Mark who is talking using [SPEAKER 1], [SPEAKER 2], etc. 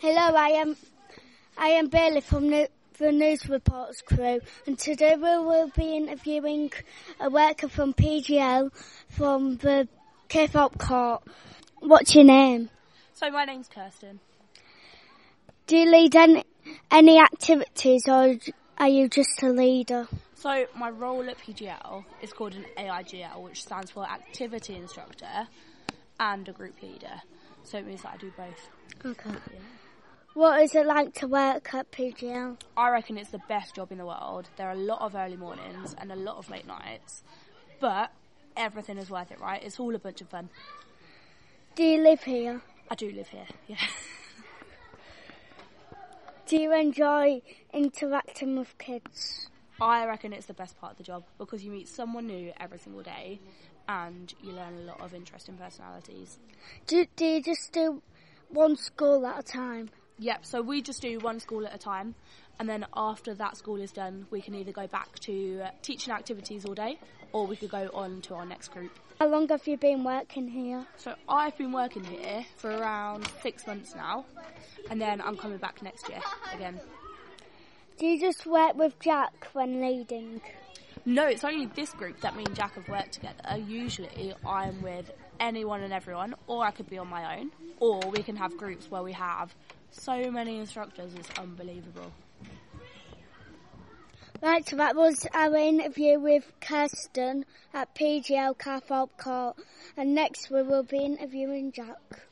[SPEAKER 1] Hello, I am Bailey from the News Reports crew, and today we will be interviewing a worker from PGL from the K-pop court. What's your name?
[SPEAKER 2] So my name's Kirsten.
[SPEAKER 1] Do you lead any activities, or are you just a leader?
[SPEAKER 2] So my role at PGL is called an AIGL, which stands for Activity Instructor and a Group Leader. So it means that I do both.
[SPEAKER 1] Okay.
[SPEAKER 2] Yeah.
[SPEAKER 1] What is it like to work at PGL?
[SPEAKER 2] I reckon it's the best job in the world. There are a lot of early mornings and a lot of late nights, but everything is worth it, right? It's all a bunch of fun.
[SPEAKER 1] Do you live here?
[SPEAKER 2] I do live here, yeah.
[SPEAKER 1] Do you enjoy interacting with kids?
[SPEAKER 2] I reckon it's the best part of the job because you meet someone new every single day and you learn a lot of interesting personalities.
[SPEAKER 1] Do you just do one school at a time?
[SPEAKER 2] Yep, so we just do one school at a time, and then after that school is done, we can either go back to teaching activities all day, or we could go on to our next group.
[SPEAKER 1] How long have you been working here?
[SPEAKER 2] So I've been working here for around 6 months now, and then I'm coming back next year again.
[SPEAKER 1] Do you just work with Jack when leading?
[SPEAKER 2] No, it's only this group that me and Jack have worked together. Usually I'm with anyone and everyone, or I could be on my own, or we can have groups where we have so many instructors, it's unbelievable.
[SPEAKER 1] Right, so that was our interview with Kirsten at PGL K-pop court, and next we will be interviewing Jack.